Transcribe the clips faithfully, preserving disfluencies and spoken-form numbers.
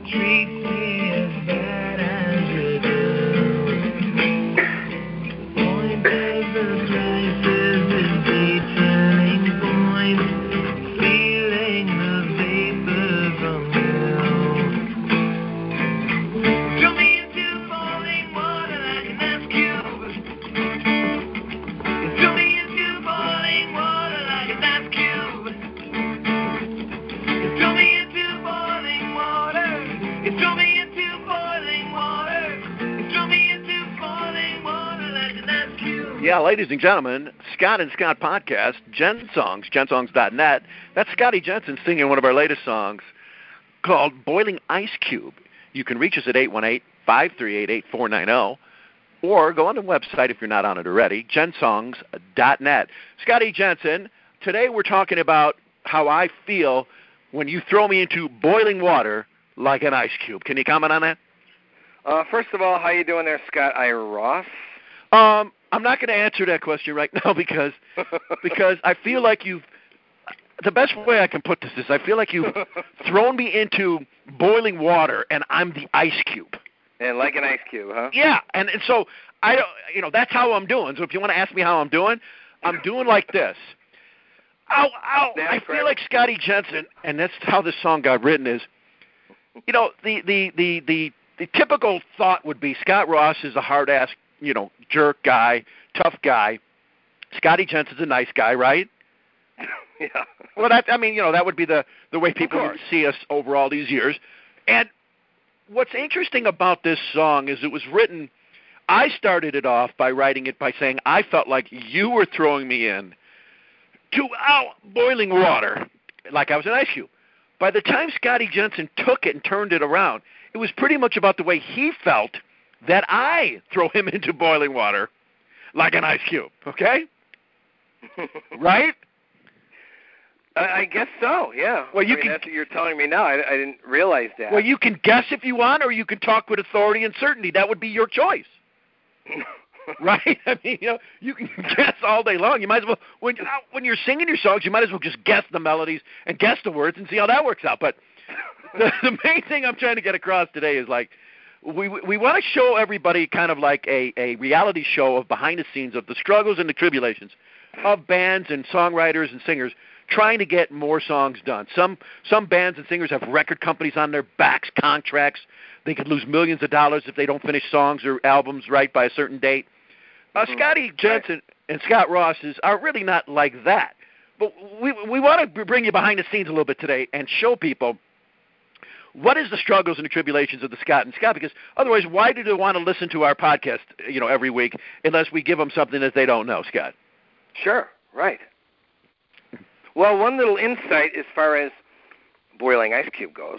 treat me as bad as you do. The point of the crisis is the turning point, feeling the vapor from you. Throw me into boiling water like an ice cube. You threw me into boiling water like an ice cube. You threw me into boiling water. You threw me into boiling water. You threw me into boiling water like an ice cube. Yeah, ladies and gentlemen, Scott and Scott podcast, Gen Songs, gen songs dot net. That's Scotty Jensen singing one of our latest songs called Boiling Ice Cube. You can reach us at eight one eight, five three eight, eight four nine zero or go on the website if you're not on it already, gen songs dot net. Scotty Jensen, today we're talking about how I feel when you throw me into boiling water like an ice cube. Can you comment on that? Uh, first of all, how you doing there, Scott Ira Ross? Um, I'm not going to answer that question right now because because I feel like you've – the best way I can put this is I feel like you've thrown me into boiling water and I'm the ice cube. And like an ice cube, huh? Yeah, and, and so I don't, you know, that's how I'm doing. So if you want to ask me how I'm doing, I'm doing like this. Ow, ow! That's I feel great. like Scotty Jensen, and that's how this song got written. Is, you know, the the the the, the typical thought would be Scott Ross is a hard ass, you know, jerk guy, tough guy. Scotty Jensen's a nice guy, right? Yeah. Well, that I mean, you know, that would be the the way people would see us over all these years, and. What's interesting about this song is it was written, I started it off by writing it by saying I felt like you were throwing me in to ow, boiling water, like I was an ice cube. By the time Scotty Jensen took it and turned it around, it was pretty much about the way he felt that I throw him into boiling water like an ice cube, okay? Right? I, I guess so, yeah. Well, you I mean, can, that's what you're telling me now. I, I didn't realize that. Well, you can guess if you want, or you can talk with authority and certainty. That would be your choice. Right? I mean, you know, you can guess all day long. You might as well, when, when you're singing your songs, you might as well just guess the melodies and guess the words and see how that works out. But the, the main thing I'm trying to get across today is, like, we we want to show everybody kind of like a, a reality show of behind the scenes of the struggles and the tribulations of bands and songwriters and singers trying to get more songs done. Some some bands and singers have record companies on their backs, contracts. They could lose millions of dollars if they don't finish songs or albums right by a certain date. Uh, mm-hmm. Scotty Jensen and Scott Ross is, are really not like that. But we we want to bring you behind the scenes a little bit today and show people what is the struggles and the tribulations of the Scott and Scott, because otherwise why do they want to listen to our podcast, you know, every week unless we give them something that they don't know, Scott? Sure, right. Well, one little insight as far as boiling ice cube goes,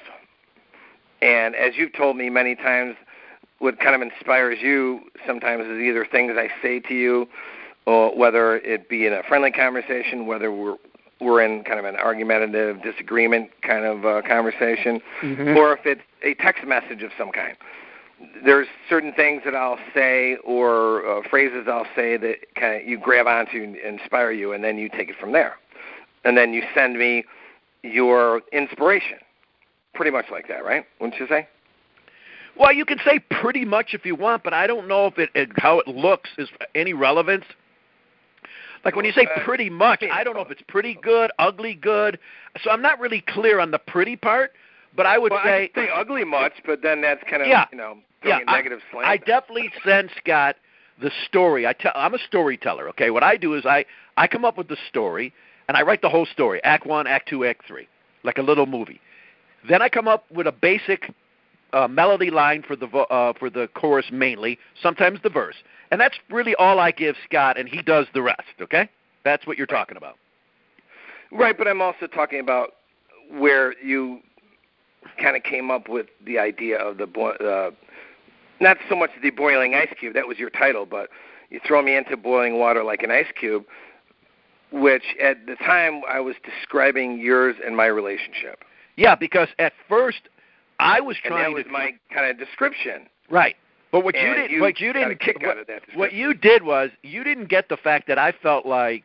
and as you've told me many times, what kind of inspires you sometimes is either things I say to you, or whether it be in a friendly conversation, whether we're we're in kind of an argumentative disagreement kind of uh, conversation, mm-hmm. or if it's a text message of some kind. There's certain things that I'll say or uh, phrases I'll say that kind of you grab onto and inspire you, and then you take it from there. And then you send me your inspiration. Pretty much like that, right? Wouldn't you say? Well, you can say pretty much if you want, but I don't know if it, it how it looks is any relevance. Like when you say pretty much, I don't know if it's pretty good, ugly good. So I'm not really clear on the pretty part, but I would well, say... I could say ugly much, but then that's kind of, yeah, you know, yeah, a negative I, slant. I definitely send Scott the story. I tell, I'm a storyteller, okay? What I do is I, I come up with the story, and I write the whole story, Act one, Act two, Act three, like a little movie. Then I come up with a basic uh, melody line for the vo- uh, for the chorus mainly, sometimes the verse. And that's really all I give Scott, and he does the rest, okay? That's what you're right. talking about. Right, but I'm also talking about where you kind of came up with the idea of the, bo- uh, not so much the boiling ice cube, that was your title, but you throw me into boiling water like an ice cube, which at the time I was describing yours and my relationship. Yeah, because at first I was and trying that was to my kind of description. Right. But what and you did you what you got didn't a kick what, out of that what you did was you didn't get the fact that I felt like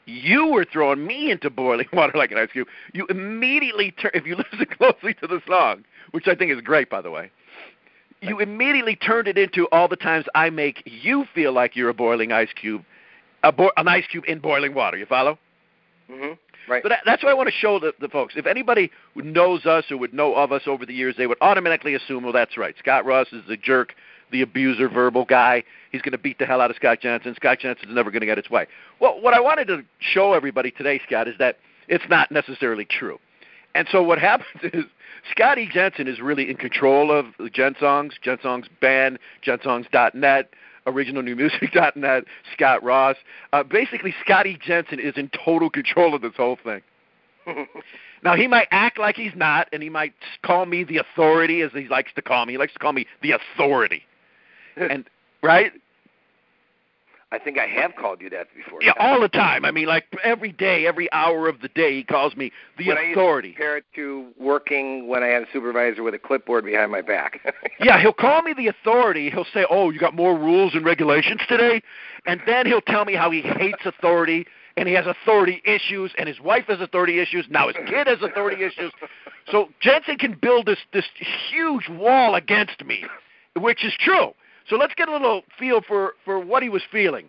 You were throwing me into boiling water like an ice cube. You immediately turn, if you listen closely to the song, which I think is great, by the way, you immediately turned it into all the times I make you feel like you're a boiling ice cube, a bo- an ice cube in boiling water. You follow? Mm-hmm. Right. So that, that's what I want to show the, the folks. If anybody who knows us or would know of us over the years, they would automatically assume, well, that's right. Scott Ross is the jerk, the abuser, verbal guy. He's going to beat the hell out of Scott Jensen. Scott Jensen's never going to get its way. Well, what I wanted to show everybody today, Scott, is that it's not necessarily true. And so what happens is Scotty Jensen is really in control of Gen Songs, Gen Songs Band, Gen Songs dot net, original new music dot net, Scott Ross. Uh, basically, Scotty Jensen is in total control of this whole thing. Now, he might act like he's not, and he might call me the authority, as he likes to call me. He likes to call me the authority. And right? I think I have called you that before. Yeah, all the time. I mean, like every day, every hour of the day, he calls me the when authority. I used to compare it to working when I had a supervisor with a clipboard behind my back. Yeah, he'll call me the authority. He'll say, oh, you got more rules and regulations today? And then he'll tell me how he hates authority, and he has authority issues, and his wife has authority issues. Now his kid has authority issues. So Jensen can build this, this huge wall against me, which is true. So let's get a little feel for, for what he was feeling.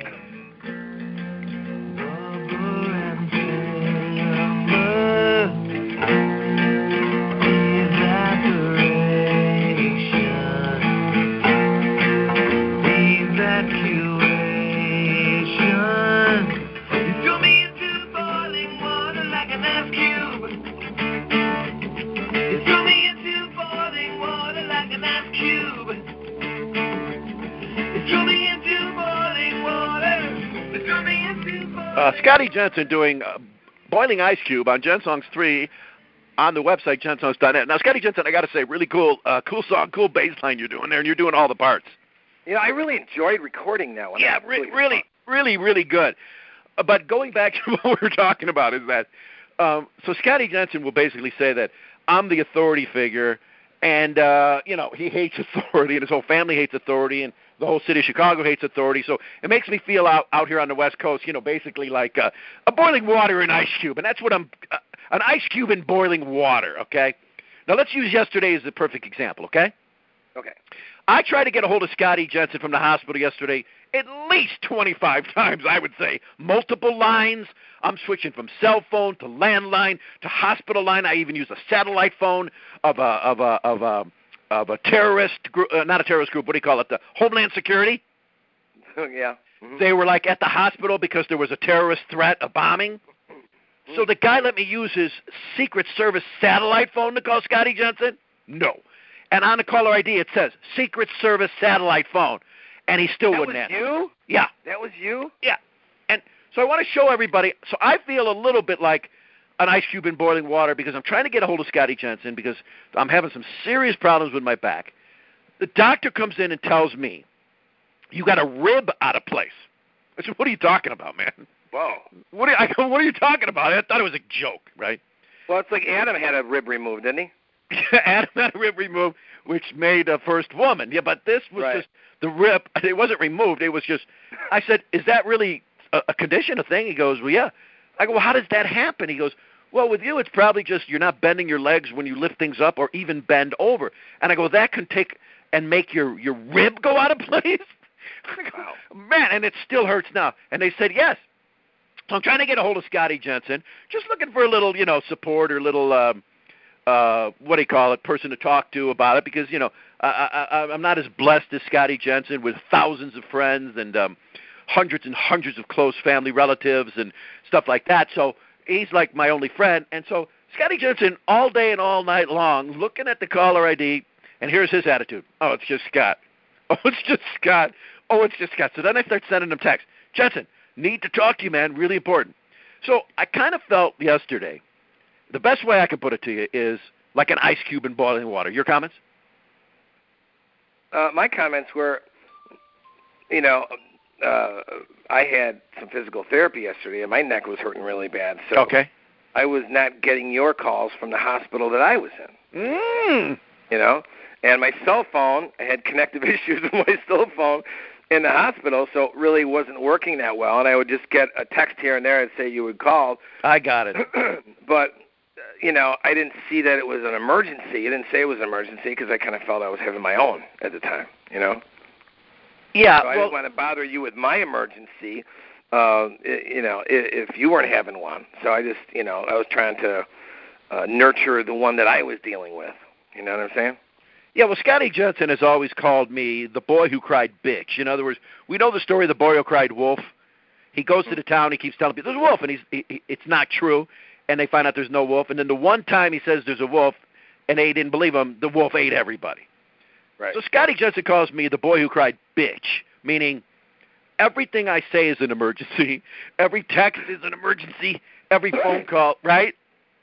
Uh, Scotty Jensen doing uh, Boiling Ice Cube on Gen Songs three on the website, gen songs dot net. Now, Scotty Jensen, I got to say, really cool uh, cool song, cool bass line you're doing there, and you're doing all the parts. You know, I really enjoyed recording that one. Yeah, re- really, really, really good. Uh, but going back to what we were talking about is that, um, so Scotty Jensen will basically say that I'm the authority figure, and, uh, you know, he hates authority, and his whole family hates authority, and the whole city of Chicago hates authority, so it makes me feel out, out here on the West Coast, you know, basically like uh, a boiling water in ice cube, and that's what I'm, uh, an ice cube in boiling water, okay? Now, let's use yesterday as the perfect example, okay? Okay. I tried to get a hold of Scotty Jensen from the hospital yesterday at least twenty-five times, I would say. Multiple lines. I'm switching from cell phone to landline to hospital line. I even use a satellite phone of a, of a, of a, of a terrorist group, uh, not a terrorist group, what do you call it, the Homeland Security. Yeah. Mm-hmm. They were like at the hospital because there was a terrorist threat, a bombing. Mm-hmm. So the guy let me use his Secret Service satellite phone to call Scotty Jensen? No. And on the caller I D it says Secret Service satellite phone, and he still that wouldn't was answer. You? Yeah. That was you? Yeah. And so I want to show everybody, so I feel a little bit like an ice cube in boiling water because I'm trying to get a hold of Scotty Jensen because I'm having some serious problems with my back. The doctor comes in and tells me, you got a rib out of place. I said, what are you talking about, man? Whoa. What are, you, I go, what are you talking about? I thought it was a joke, right? Well, it's like Adam had a rib removed, didn't he? Adam had a rib removed, which made a first woman. Yeah, but this was right. just the rib. It wasn't removed. It was just, I said, is that really a, a condition, a thing? He goes, well, yeah. I go, well, how does that happen? He goes, well, with you, it's probably just you're not bending your legs when you lift things up or even bend over. And I go, that can take and make your, your rib go out of place? I go, wow. Man, and it still hurts now. And they said, yes. So I'm trying to get a hold of Scotty Jensen, just looking for a little, you know, support or a little, um, uh, what do you call it, person to talk to about it because, you know, I, I, I'm not as blessed as Scotty Jensen with thousands of friends and um, hundreds and hundreds of close family relatives and stuff like that. So he's like my only friend. And so Scotty Jensen all day and all night long looking at the caller I D, and here's his attitude. Oh, it's just Scott. Oh, it's just Scott. Oh, it's just Scott. So then I start sending him texts. Jensen, need to talk to you, man. Really important. So I kind of felt yesterday, the best way I can put it to you is like an ice cube in boiling water. Your comments? Uh, my comments were, you know, uh, I had some physical therapy yesterday, and my neck was hurting really bad. So okay. I was not getting your calls from the hospital that I was in. Mm. You know? And my cell phone, I had connective issues with my cell phone, in the hospital, so it really wasn't working that well. And I would just get a text here and there and say you would call. I got it. But, you know, I didn't see that it was an emergency. It didn't say it was an emergency because I kind of felt I was having my own at the time, you know? Yeah. So I well, didn't want to bother you with my emergency, uh, you know, if you weren't having one. So I just, you know, I was trying to uh, nurture the one that I was dealing with. You know what I'm saying? Yeah, well, Scotty Jensen has always called me the boy who cried bitch. In other words, we know the story of the boy who cried wolf. He goes to the town, he keeps telling people, there's a wolf, and he's, he, he, it's not true, and they find out there's no wolf. And then the one time he says there's a wolf, and they didn't believe him, the wolf ate everybody. Right. So Scotty Jensen calls me the boy who cried bitch, meaning everything I say is an emergency. Every text is an emergency. Every phone call, right?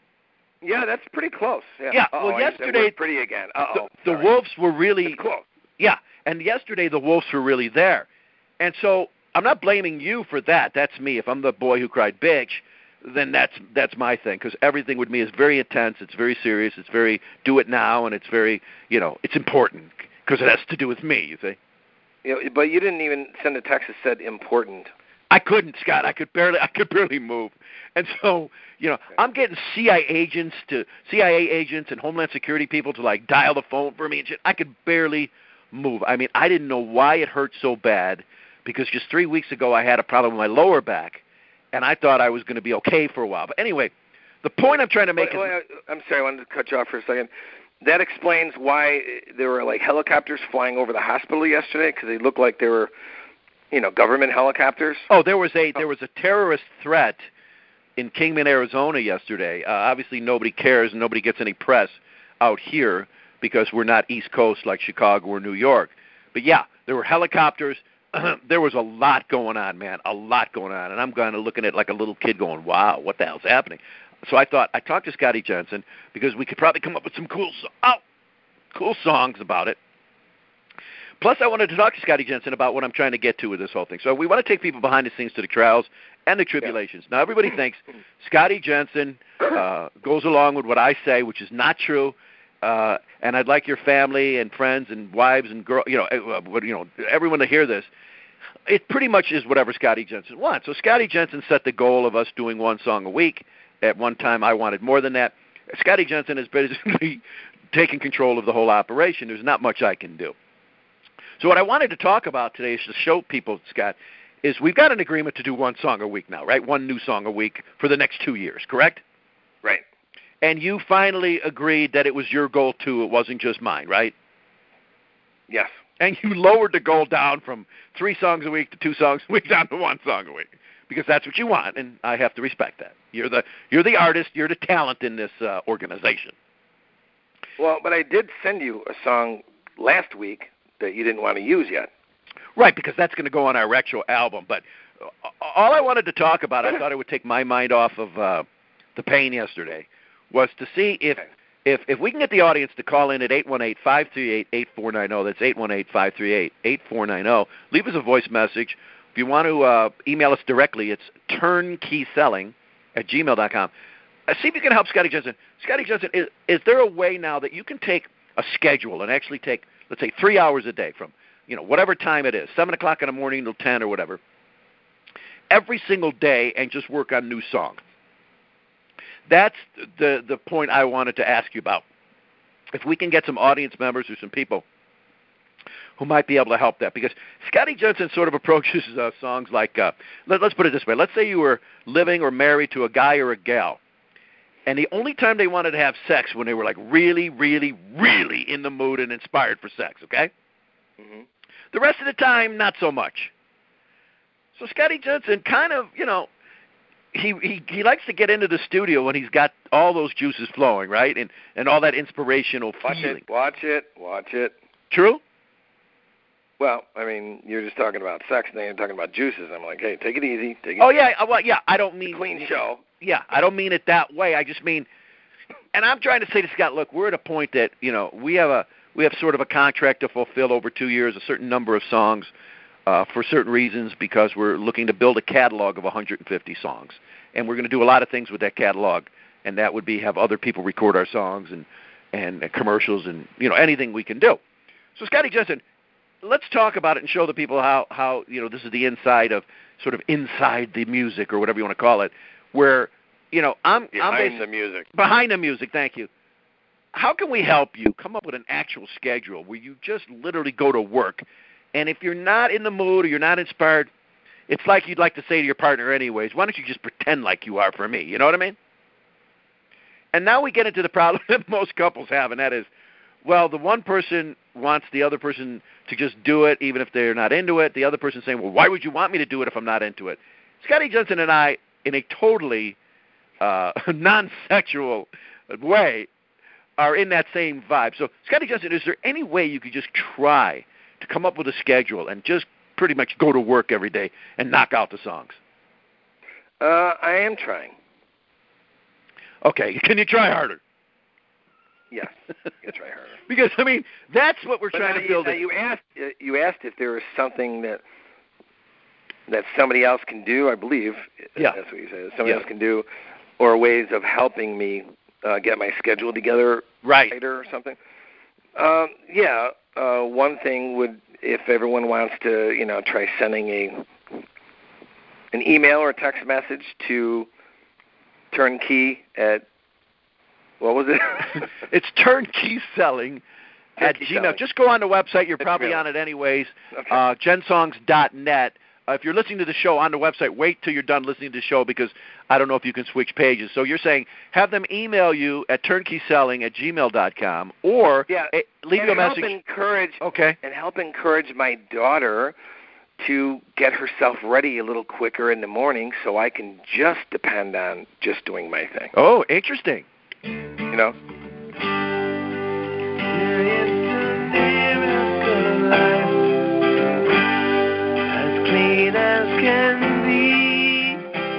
Yeah, that's pretty close. Yeah. Yeah, Uh-oh, well, yesterday, pretty again. Uh-oh, the, the wolves were really it's close. Yeah, and yesterday the wolves were really there. And so I'm not blaming you for that. That's me. If I'm the boy who cried bitch, then that's that's my thing, because everything with me is very intense. It's very serious. It's very do it now, and it's very, you know, it's important because it has to do with me, you see. You know, but you didn't even send a text that said important. I couldn't, Scott. I could barely I could barely move. And so, you know, okay. I'm getting C I A agents to C I A agents and Homeland Security people to like dial the phone for me and shit. I could barely move. I mean, I didn't know why it hurt so bad, because just three weeks ago I had a problem with my lower back, and I thought I was going to be okay for a while. But anyway, the point I'm trying to make wait, is... Wait, I'm sorry, I wanted to cut you off for a second. That explains why there were like helicopters flying over the hospital yesterday, because they looked like they were, you know, government helicopters. Oh, there was a there was a terrorist threat in Kingman, Arizona yesterday. Uh, obviously, nobody cares and nobody gets any press out here because we're not East Coast like Chicago or New York. But yeah, there were helicopters. There was a lot going on, man, a lot going on. And I'm kind of looking at it like a little kid going, wow, what the hell's happening? So I thought, I talked to Scotty Jensen because we could probably come up with some cool, so- oh, cool songs about it. Plus, I wanted to talk to Scotty Jensen about what I'm trying to get to with this whole thing. So we want to take people behind the scenes to the trials and the tribulations. Yeah. Now, everybody thinks Scotty Jensen uh, goes along with what I say, which is not true. Uh, and I'd like your family and friends and wives and girls, you know, uh, you know, everyone to hear this. It pretty much is whatever Scotty Jensen wants. So Scotty Jensen set the goal of us doing one song a week. At one time, I wanted more than that. Scotty Jensen has basically taken control of the whole operation. There's not much I can do. So what I wanted to talk about today is to show people, Scott, is we've got an agreement to do one song a week now, right? One new song a week for the next two years, correct? Right. And you finally agreed that it was your goal, too. It wasn't just mine, right? Yes. And you lowered the goal down from three songs a week to two songs a week down to one song a week, because that's what you want, and I have to respect that. You're the you're the artist. You're the talent in this uh, organization. Well, but I did send you a song last week that you didn't want to use yet. Right, because that's going to go on our retro album. But all I wanted to talk about, I thought it would take my mind off of uh, the pain yesterday, was to see if, if if we can get the audience to call in at eight one eight, five three eight, eight four nine zero. That's eight one eight, five three eight, eight four nine zero. Leave us a voice message. If you want to uh, email us directly, it's turnkeyselling at gmail dot com. Uh, see if you can help Scotty Jensen. Scotty Jensen, is, is there a way now that you can take a schedule and actually take, let's say, three hours a day from, you know, whatever time it is, seven o'clock in the morning till ten or whatever, every single day, and just work on new songs? That's the the point I wanted to ask you about. If we can get some audience members or some people who might be able to help that, because Scotty Jensen sort of approaches uh, songs like, uh, let, let's put it this way. Let's say you were living or married to a guy or a gal, and the only time they wanted to have sex when they were like really, really, really in the mood and inspired for sex, okay? Mm-hmm. The rest of the time, not so much. So Scotty Jensen kind of, you know, he, he he likes to get into the studio when he's got all those juices flowing, right? And and all that inspirational watch feeling. It, watch it, watch it. True? Well, I mean, you're just talking about sex, and then you're talking about juices. I'm like, hey, take it easy. Take it oh, yeah, well, yeah, I don't mean... clean show. Yeah, I don't mean it that way. I just mean... And I'm trying to say to Scott, look, we're at a point that, you know, we have a we have sort of a contract to fulfill over two years, a certain number of songs uh, for certain reasons, because we're looking to build a catalog of one hundred fifty songs. And we're going to do a lot of things with that catalog, and that would be have other people record our songs and, and uh, commercials and, you know, anything we can do. So, Scotty Jensen, let's talk about it and show the people how, how you know, this is the inside of, sort of inside the music or whatever you want to call it, where, you know, I'm behind I'm the music. Behind the music, thank you. How can we help you come up with an actual schedule where you just literally go to work, and if you're not in the mood or you're not inspired, it's like you'd like to say to your partner anyways, why don't you just pretend like you are for me, you know what I mean? And now we get into the problem that most couples have, and that is, well, the one person wants the other person to just do it even if they're not into it. The other person saying, well, why would you want me to do it if I'm not into it? Scotty Jensen and I, in a totally uh, non-sexual way, are in that same vibe. So, Scotty Jensen, is there any way you could just try to come up with a schedule and just pretty much go to work every day and knock out the songs? Uh, I am trying. Okay, can you try harder? Yes, you can try harder. Because, I mean, that's what we're But trying now, to build. You, now you asked, uh, you asked if there was something that that somebody else can do, I believe. Yeah. That's what you said. Somebody Yeah. else can do, or ways of helping me uh, get my schedule together right. later or something. Um, yeah, uh, one thing would, if everyone wants to, you know, try sending a an email or a text message to Turnkey at, what was it? It's Turnkey Selling at Turnkey Gmail. Selling. Just go on the website. You're It's probably real. on it anyways, Okay. uh, gensongs dot net. Uh, if you're listening to the show on the website, wait till you're done listening to the show because I don't know if you can switch pages. So you're saying have them email you at turnkeyselling at gmail dot com or yeah, eh, leave and you a help message. Encourage, Okay. And help encourage my daughter to get herself ready a little quicker in the morning so I can just depend on just doing my thing. Oh, interesting. You know? As clean as can be.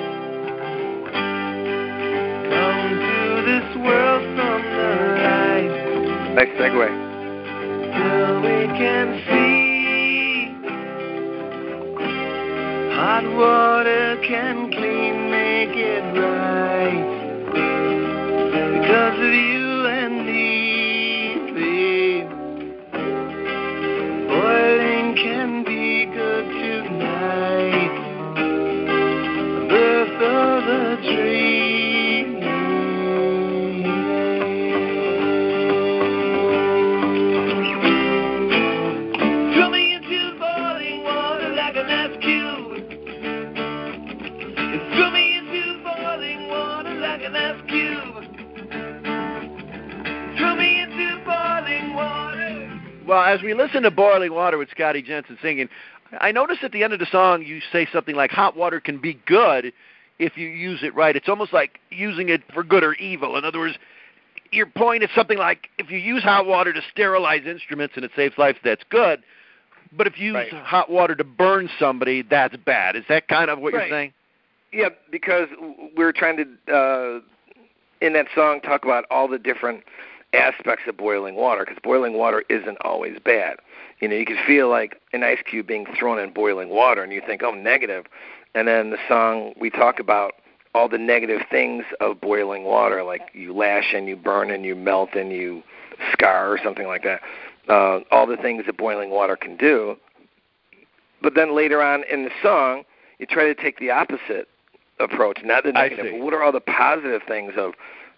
Come to this world from the light. Nice segue. Till we can see. Hot water can clean, make it right. Because of you and me, babe. Boiling can be good tonight. Birth of the dream. Throw me into boiling water like an ice cube. Throw me into boiling water like an ice cube. Throw me into boiling water. Well, as we listen to Boiling Water with Scotty Jensen singing, I noticed at the end of the song you say something like hot water can be good if you use it right. It's almost like using it for good or evil. In other words, your point is something like if you use hot water to sterilize instruments and it saves lives, that's good. But if you use Right. hot water to burn somebody, that's bad. Is that kind of what Right. you're saying? Yeah, because we're trying to, uh, in that song, talk about all the different aspects of boiling water, because boiling water isn't always bad. You know, you can feel like an ice cube being thrown in boiling water, and you think, oh, negative. And then the song, we talk about all the negative things of boiling water, like you lash and you burn and you melt and you scar or something like that, uh, all the things that boiling water can do. But then later on in the song, you try to take the opposite approach, not the negative. I see. But what are all the positive things of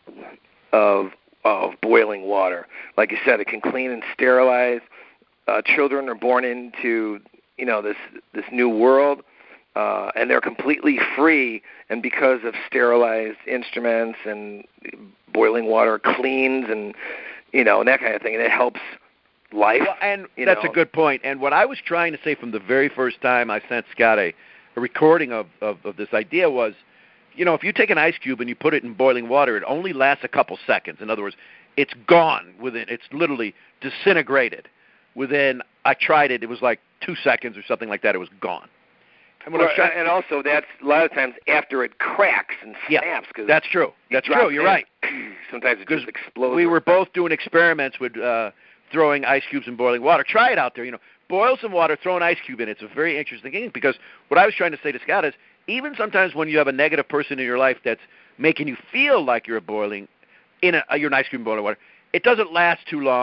of of boiling water? Like you said, it can clean and sterilize. Uh, children are born into, you know, this this new world, uh, and they're completely free. And because of sterilized instruments and boiling water cleans and, you know, and that kind of thing, and it helps life. Well, and you that's know. a good point. And what I was trying to say from the very first time I sent Scott a, a recording of, of, of this idea was, you know, if you take an ice cube and you put it in boiling water, it only lasts a couple seconds. In other words, it's gone within, it's literally disintegrated. Within, I tried it, it was like two seconds or something like that, it was gone. And, what I Well, was trying, and also, that's a lot of times after it cracks and yeah, snaps. Cause that's true. That's drop true, it you're in, right. Sometimes it just explodes. We were both doing experiments with uh, throwing ice cubes in boiling water. Try it out there, you know. Boil some water, throw an ice cube in. It's a very interesting thing because what I was trying to say to Scott is even sometimes when you have a negative person in your life that's making you feel like you're boiling in a, you're an ice cube in boiling water, it doesn't last too long.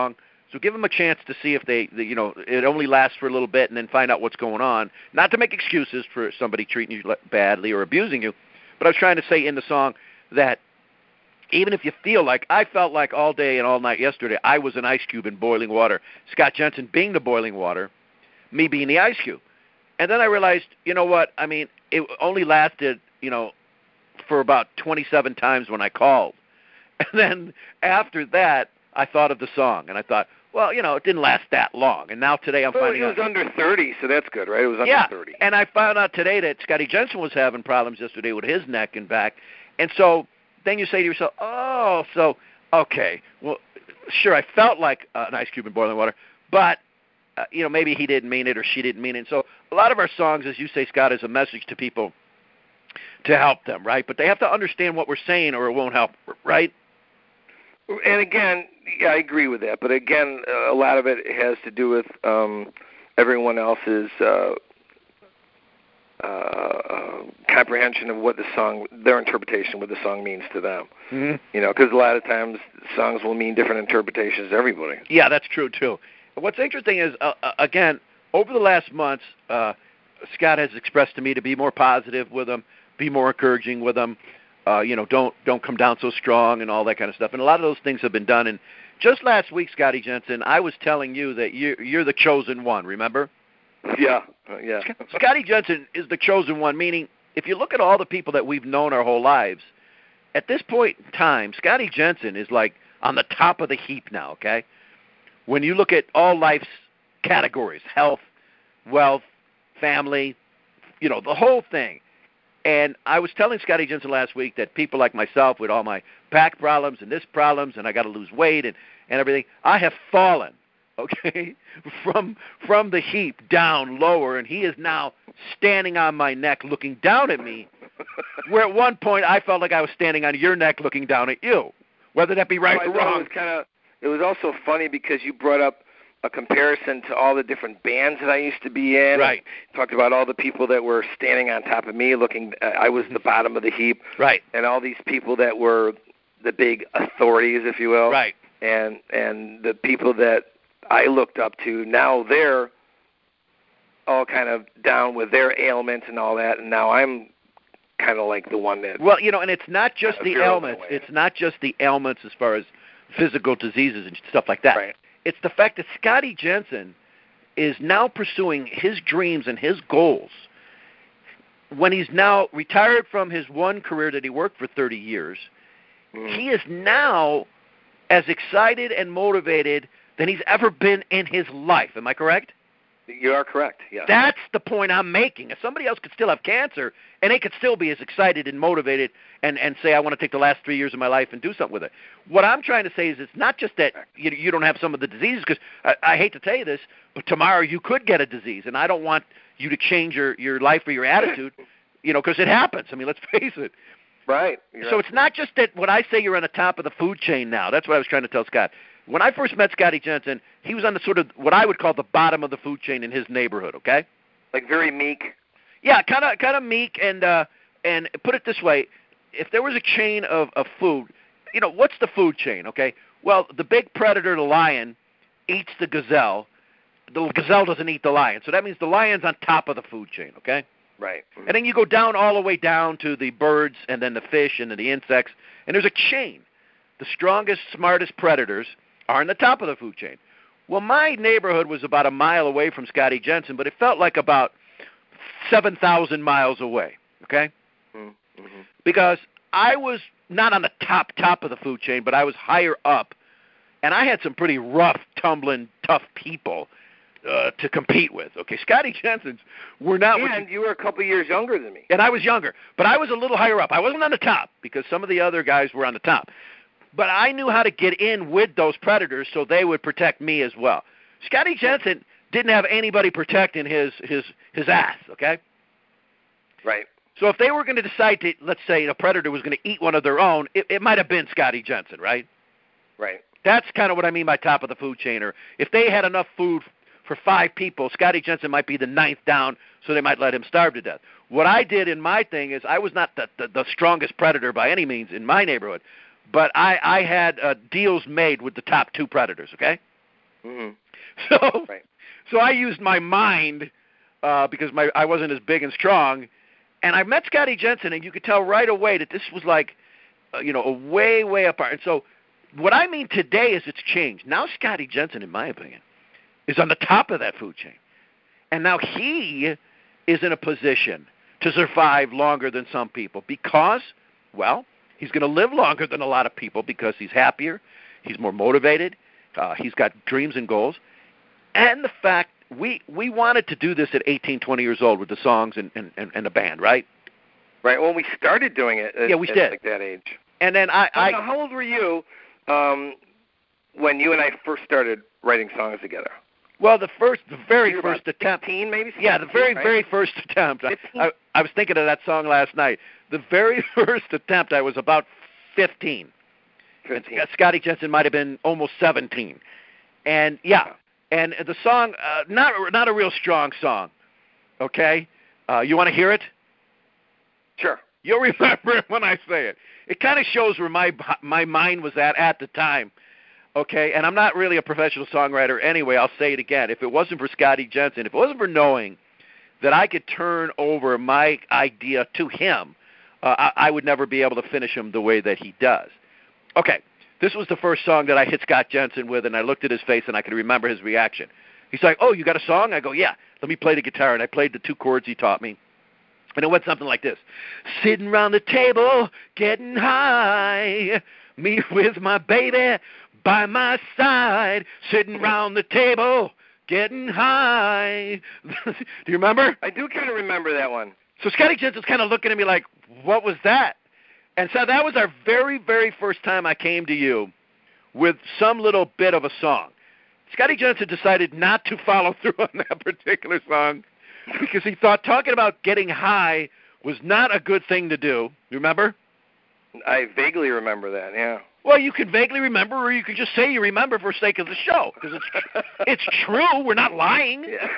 So give them a chance to see if they, the, you know, it only lasts for a little bit, and then find out what's going on. Not to make excuses for somebody treating you badly or abusing you, but I was trying to say in the song that even if you feel like, I felt like all day and all night yesterday, I was an ice cube in boiling water. Scott Jensen being the boiling water, me being the ice cube. And then I realized, you know what, I mean, it only lasted, you know, for about twenty-seven times when I called. And then after that, I thought of the song, and I thought, well, you know, it didn't last that long. And now today I'm well, finding out. It was out, under thirty, so that's good, right? It was under yeah, thirty. And I found out today that Scotty Jensen was having problems yesterday with his neck and back. And so then you say to yourself, oh, so, okay, well, sure, I felt like uh, an ice cube in boiling water, but, uh, you know, maybe he didn't mean it or she didn't mean it. And so a lot of our songs, as you say, Scott, is a message to people to help them, right? But they have to understand what we're saying or it won't help, right? And again, yeah, I agree with that. But again, a lot of it has to do with um, everyone else's uh, uh, comprehension of what the song, their interpretation of what the song means to them. Mm-hmm. You know, because a lot of times songs will mean different interpretations to everybody. Yeah, that's true too. What's interesting is, uh, again, over the last months, uh, Scott has expressed to me to be more positive with them, be more encouraging with them. Uh, you know, don't don't come down so strong and all that kind of stuff. And a lot of those things have been done. And just last week, Scotty Jensen, I was telling you that you're, you're the chosen one, remember? Yeah, uh, yeah. Scotty Jensen is the chosen one, meaning if you look at all the people that we've known our whole lives, at this point in time, Scotty Jensen is like on the top of the heap now, okay? When you look at all life's categories, health, wealth, family, you know, the whole thing. And I was telling Scotty Jensen last week that people like myself with all my back problems and this problems and I got to lose weight and, and everything, I have fallen, okay, from from the heap down lower, and he is now standing on my neck looking down at me, where at one point I felt like I was standing on your neck looking down at you, whether that be right well, or wrong. It was, kinda, it was also funny because you brought up a comparison to all the different bands that I used to be in. Right. Talked about all the people that were standing on top of me, looking. Uh, I was the bottom of the heap. Right. And all these people that were the big authorities, if you will. Right. And and the people that I looked up to, now they're all kind of down with their ailments and all that, and now I'm kind of like the one that. Well, you know, and it's not just the ailments. Away. It's not just the ailments as far as physical diseases and stuff like that. Right. It's the fact that Scotty Jensen is now pursuing his dreams and his goals when he's now retired from his one career that he worked for thirty years. Mm. He is now as excited and motivated than he's ever been in his life. Am I correct? You are correct, yes. That's the point I'm making. If somebody else could still have cancer, and they could still be as excited and motivated and, and say, I want to take the last three years of my life and do something with it. What I'm trying to say is it's not just that you, you don't have some of the diseases, because I, I hate to tell you this, but tomorrow you could get a disease, and I don't want you to change your, your life or your attitude, you know, because it happens. I mean, let's face it. Right. So right. It's not just that when I say you're on the top of the food chain now. That's what I was trying to tell Scott. When I first met Scotty Jensen, he was on the sort of what I would call the bottom of the food chain in his neighborhood, okay? Like very meek. Yeah, kind of kind of meek, and uh, and put it this way, if there was a chain of, of food, you know, what's the food chain, okay? Well, the big predator, the lion, eats the gazelle. The gazelle doesn't eat the lion, so that means the lion's on top of the food chain, okay? Right. And then you go down all the way down to the birds and then the fish and then the insects, and there's a chain. The strongest, smartest predators are on the top of the food chain. Well, my neighborhood was about a mile away from Scotty Jensen, but it felt like about seven thousand miles away, okay? Mm-hmm. Because I was not on the top, top of the food chain, but I was higher up, and I had some pretty rough, tumbling, tough people uh, to compete with, okay? Scotty Jensen's were not... And you, you were a couple years younger than me. And I was younger, but I was a little higher up. I wasn't on the top because some of the other guys were on the top. But I knew how to get in with those predators so they would protect me as well. Scotty Jensen didn't have anybody protecting his his, his ass, okay? Right. So if they were going to decide to, let's say a predator was going to eat one of their own, it, it might have been Scotty Jensen, right? Right. That's kind of what I mean by top of the food chain. Or if they had enough food for five people, Scotty Jensen might be the ninth down, so they might let him starve to death. What I did in my thing is I was not the, the, the strongest predator by any means in my neighborhood. But I, I had uh, deals made with the top two predators, okay? Mm-hmm. So, right. so I used my mind uh, because my I wasn't as big and strong, and I met Scotty Jensen, and you could tell right away that this was like, uh, you know, a way, way apart. And so, what I mean today is it's changed. Now Scotty Jensen, in my opinion, is on the top of that food chain, and now he is in a position to survive longer than some people because, well, he's going to live longer than a lot of people because he's happier, he's more motivated, uh, he's got dreams and goals, and the fact we we wanted to do this at eighteen, twenty years old with the songs and, and, and, and the band, right? Right. Well, we started doing it at, yeah, we at did. like that age. And then I... How, I now, how old were you um, when you and I first started writing songs together? Well, the first, the very you were first about attempt... sixteen, maybe? Yeah, the very, right? very first attempt. I, I, I was thinking of that song last night. The very first attempt, I was about fifteen. fifteen. And Scotty Jensen might have been almost seventeen. And, yeah, and the song, uh, not, not a real strong song, okay? Uh, you want to hear it? Sure. You'll remember it when I say it. It kind of shows where my my mind was at at the time, okay? And I'm not really a professional songwriter anyway. I'll say it again. If it wasn't for Scotty Jensen, if it wasn't for knowing that I could turn over my idea to him, uh, I, I would never be able to finish him the way that he does. Okay, this was the first song that I hit Scott Jensen with, and I looked at his face, and I could remember his reaction. He's like, oh, you got a song? I go, yeah, let me play the guitar. And I played the two chords he taught me. And it went something like this. Sitting round the table, getting high, me with my baby by my side, sitting round the table, getting high. Do you remember? I do kind of remember that one. So Scotty Jensen's kind of looking at me like, what was that? And so that was our very, very first time I came to you with some little bit of a song. Scotty Jensen decided not to follow through on that particular song because he thought talking about getting high was not a good thing to do. You remember? I vaguely remember that, yeah. Well, you can vaguely remember, or you can just say you remember for sake of the show, because it's it's true. We're not lying. Yeah.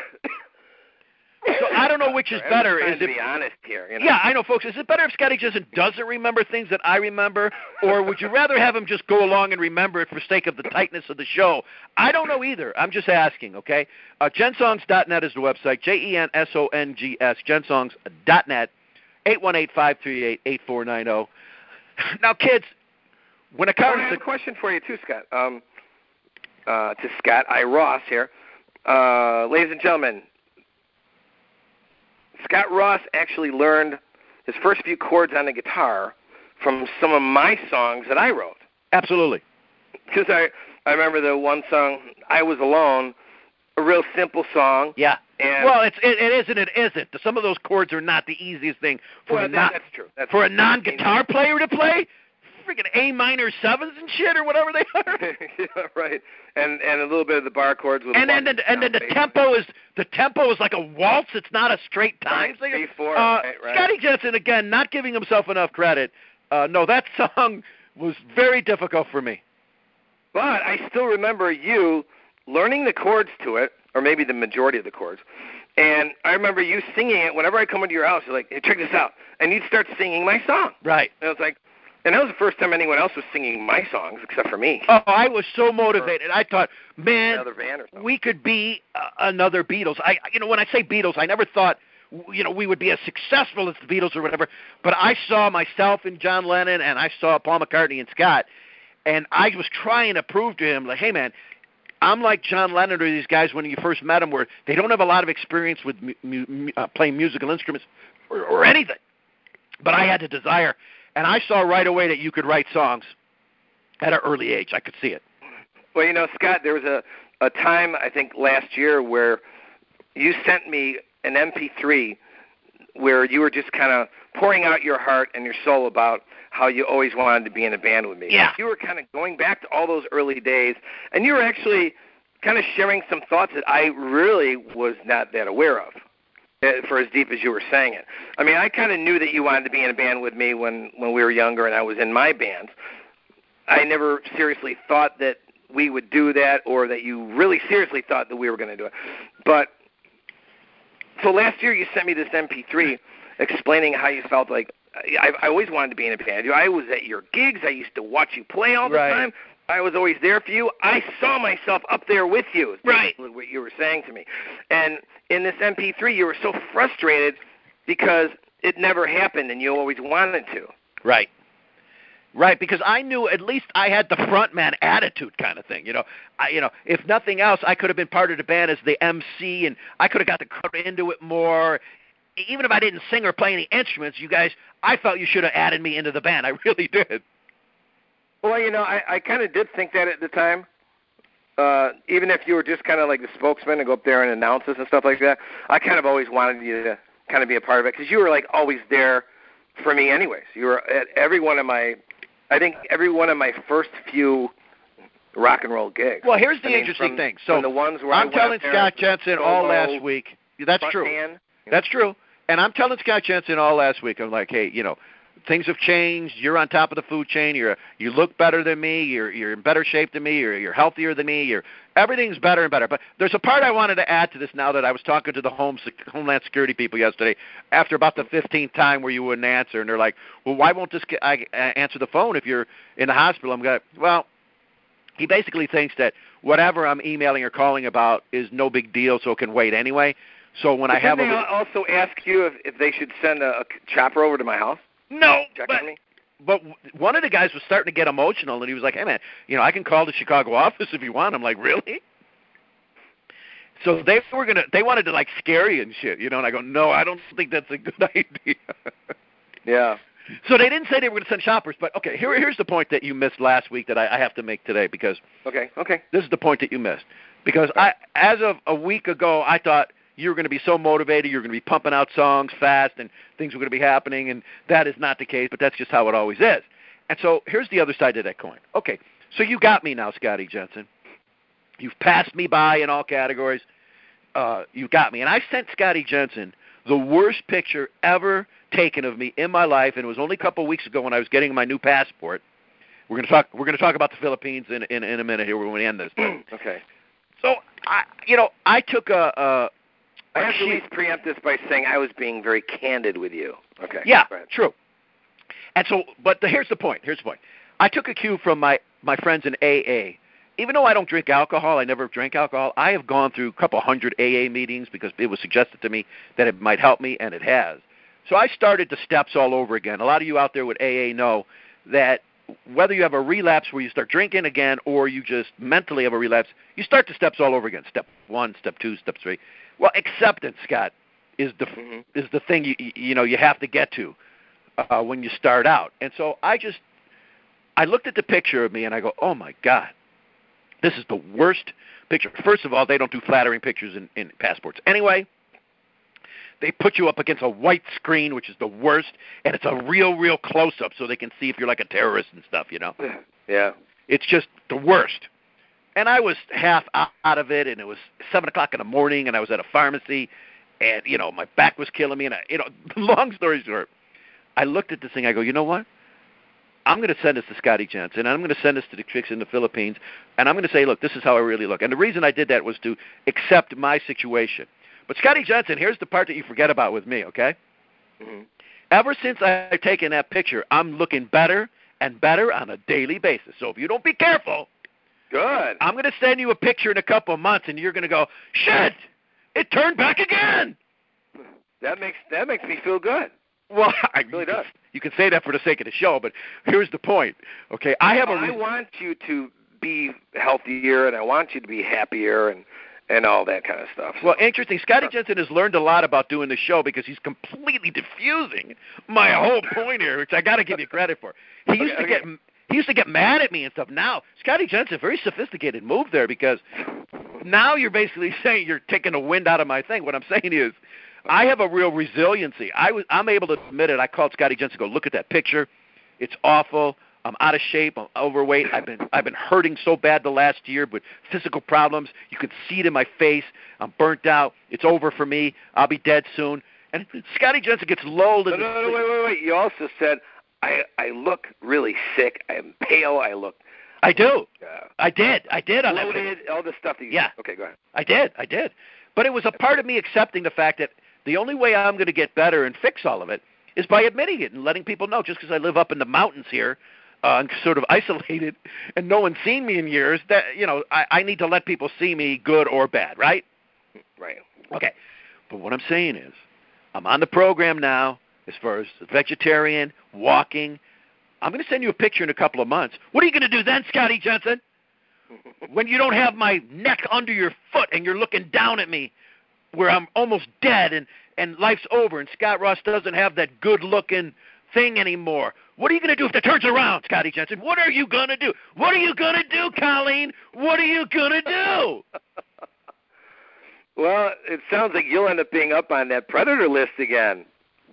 So I don't know which is I'm better. trying Is to it be honest here? You know? Yeah, I know, folks. Is it better if Scotty Jensen doesn't remember things that I remember, or would you rather have him just go along and remember it for sake of the tightness of the show? I don't know either. I'm just asking, okay? Uh, Gensongs dot net is the website, J E N S O N G S, Gensongs dot net, eight one eight, five three eight, eight four nine zero. Now, kids, when it I comes have to... a question for you, too, Scott. Um, uh, to Scott I. Ross here. Uh, ladies and gentlemen, Scott Ross actually learned his first few chords on the guitar from some of my songs that I wrote. Absolutely. Because I, I remember the one song, I Was Alone, a real simple song. Yeah. And well, it's, it, it is and it isn't. Some of those chords are not the easiest thing for well, a that, non, that's true. That's for a true. non-guitar player to play. Freaking A minor sevens and shit or whatever they are. Yeah, right. And and a little bit of the bar chords with and then the, and then the tempo is the tempo is like a waltz. It's not a straight time right, thing. four, uh, right, right. Scotty Jensen again, not giving himself enough credit. Uh, no, that song was very difficult for me. But I still remember you learning the chords to it, or maybe the majority of the chords. And I remember you singing it whenever I come into your house. You're like, hey, check this out. And you'd start singing my song. Right. And I was like, and that was the first time anyone else was singing my songs except for me. Oh, I was so motivated. I thought, man, Another van or something. we could be uh, another Beatles. I, you know, when I say Beatles, I never thought, you know, we would be as successful as the Beatles or whatever. But I saw myself and John Lennon, and I saw Paul McCartney and Scott, and I was trying to prove to him, like, hey, man, I'm like John Lennon or these guys when you first met them, where they don't have a lot of experience with mu- mu- uh, playing musical instruments or, or anything. But I had the desire. And I saw right away that you could write songs at an early age. I could see it. Well, you know, Scott, there was a, a time, I think, last year where you sent me an M P three where you were just kind of pouring out your heart and your soul about how you always wanted to be in a band with me. Yeah. You were kind of going back to all those early days, and you were actually kind of sharing some thoughts that I really was not that aware of. For as deep as you were saying it. I mean, I kind of knew that you wanted to be in a band with me when, when we were younger and I was in my band. I never seriously thought that we would do that or that you really seriously thought that we were going to do it. But so last year you sent me this M P three explaining how you felt like I, I always wanted to be in a band. I was at your gigs. I used to watch you play all the right. time. I was always there for you. I saw myself up there with you. Is Right. What you were saying to me. And in this M P three, you were so frustrated because it never happened and you always wanted to. Right. Right, because I knew at least I had the front man attitude kind of thing. You know, I, you know, if nothing else, I could have been part of the band as the M C, and I could have got the crowd into it more. Even if I didn't sing or play any instruments, you guys, I felt you should have added me into the band. I really did. Well, you know, I, I kind of did think that at the time. Uh, even if you were just kind of like the spokesman and go up there and announce this and stuff like that, I kind of always wanted you to kind of be a part of it because you were like always there for me anyways. You were at every one of my, I think every one of my first few rock and roll gigs. Well, here's the I mean, interesting from, thing. So from the ones where I'm I went telling up there Scott Jensen all last week. That's true. Hand, That's true. And I'm telling Scott Jensen all last week, I'm like, hey, you know, things have changed. You're on top of the food chain. You're you look better than me. You're you're in better shape than me. You're you're healthier than me. You're everything's better and better. But there's a part I wanted to add to this now that I was talking to the home Homeland Security people yesterday after about the fifteenth time where you wouldn't answer, and they're like, well, why won't this guy answer the phone if you're in the hospital? I'm going, well, he basically thinks that whatever I'm emailing or calling about is no big deal, so it can wait anyway. So when but I have didn't a they also ask you if, if they should send a, a chopper over to my house? no, Check but, on me? but one of the guys was starting to get emotional, and he was like, hey, man, you know, I can call the Chicago office if you want. I'm like, really? So they were gonna, they wanted to, like, scare you and shit, you know, and I go, no, I don't think that's a good idea. Yeah. So they didn't say they were going to send shoppers, but, okay, here, here's the point that you missed last week that I, I have to make today because Okay, okay. this is the point that you missed. Because I, as of a week ago, I thought you were going to be so motivated, you were going to be pumping out songs fast, and things were going to be happening, and that is not the case, but that's just how it always is. And so here's the other side of that coin. Okay, so you got me now, Scotty Jensen. You've passed me by in all categories. Uh, you got me. And I sent Scotty Jensen the worst picture ever taken of me in my life, and it was only a couple of weeks ago when I was getting my new passport. We're going to talk. We're going to talk about the Philippines in in, in a minute here when we end this. Okay. So I, you know, I took a. a I have to at least preempt this by saying I was being very candid with you. Okay. Yeah, true. And so, but the, here's the point. Here's the point. I took a cue from my, my friends in A A. Even though I don't drink alcohol, I never drank alcohol, I have gone through a couple hundred A A meetings because it was suggested to me that it might help me, and it has. So I started the steps all over again. A lot of you out there with A A know that whether you have a relapse where you start drinking again or you just mentally have a relapse, you start the steps all over again. Step one, step two, step three. Well, acceptance, Scott, is the mm-hmm. is the thing you you know you have to get to uh, when you start out. And so I just I looked at the picture of me and I go, oh my God, this is the worst picture. First of all, they don't do flattering pictures in, in passports anyway. They put you up against a white screen, which is the worst, and it's a real, real close-up so they can see if you're like a terrorist and stuff, you know? Yeah. It's just the worst. And I was half out of it, and it was seven o'clock in the morning, and I was at a pharmacy, and, you know, my back was killing me, and, I, you know, long story short, I looked at this thing, I go, you know what? I'm going to send this to Scotty Jensen, and I'm going to send this to the chicks in the Philippines, and I'm going to say, look, this is how I really look. And the reason I did that was to accept my situation. But Scotty Jensen, here's the part that you forget about with me, okay? Mm-hmm. Ever since I've taken that picture, I'm looking better and better on a daily basis. So if you don't be careful, good. I'm going to send you a picture in a couple of months, and you're going to go, shit, it turned back again. That makes that makes me feel good. Well, I, it really you does. Can, you can say that for the sake of the show, but here's the point, okay? I have well, a. Re- I want you to be healthier, and I want you to be happier, and. And all that kind of stuff. So. Well, interesting. Scotty Jensen has learned a lot about doing the show because he's completely diffusing my whole point here, which I got to give you credit for. He used okay, to okay. get he used to get mad at me and stuff. Now, Scotty Jensen, very sophisticated move there because now you're basically saying you're taking the wind out of my thing. What I'm saying is, I have a real resiliency. I was I'm able to admit it. I called Scotty Jensen, go look at that picture. It's awful. I'm out of shape. I'm overweight. I've been I've been hurting so bad the last year with physical problems. You can see it in my face. I'm burnt out. It's over for me. I'll be dead soon. And Scotty Jensen gets lulled no, into no, no, wait, wait, wait. You also said I I look really sick. I'm pale. I look. I do. Uh, I did. I did. On bloated. that all the stuff that you. Yeah. Okay, go ahead. I did. I did. But it was a part of me accepting the fact that the only way I'm going to get better and fix all of it is by admitting it and letting people know. Just because I live up in the mountains here uh, sort of isolated and no one's seen me in years, that, you know, I, I need to let people see me good or bad, right? Right. Okay. But what I'm saying is, I'm on the program now as far as vegetarian, walking. I'm going to send you a picture in a couple of months. What are you going to do then, Scotty Jensen? When you don't have my neck under your foot and you're looking down at me where I'm almost dead and, and life's over and Scott Ross doesn't have that good-looking thing anymore. What are you going to do if it turns around, Scotty Jensen? What are you going to do? What are you going to do, Colleen? What are you going to do? Well, it sounds like you'll end up being up on that predator list again.